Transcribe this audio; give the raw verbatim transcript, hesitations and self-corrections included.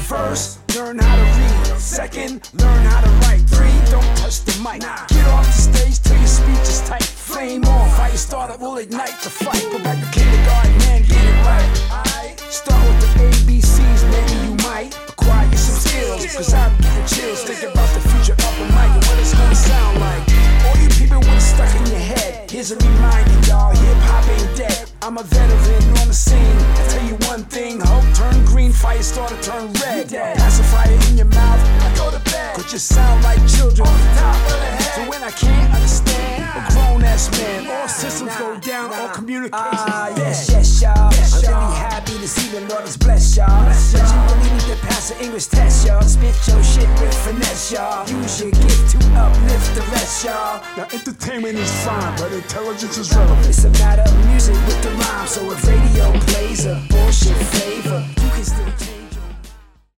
First, learn how to read. Second, learn how to write. Three, don't touch the mic. Get off the stage till your speech is tight. Flame on, fire starter will ignite the fight. Go back to kindergarten, man, get it right. Alright, start with the A B Cs, maybe you might acquire some skills. Cause I'm getting chills thinking about the future of the mic and what it's gonna sound like. All you people with it stuck in your head, here's a reminder, y'all, hip hop ain't dead. I'm a veteran on the scene. I tell you one thing, hope turn green, fire starter turn red. Pacifier in your mouth, I go to bed. Cause you sound like children on the top of the head. So when I can't understand a grown ass man, all systems go down, all communication. Ah, yes, yes, y'all. I'm really happy to see the Lord is blessed, y'all. But you really need to pass the English test, y'all. Spit your shit with finesse, y'all. Use your gift to uplift the rest, y'all. Now entertainment is fine, but intelligence is relevant. It's a matter of music with the rhyme. So if radio plays a bullshit flavor, you can still change.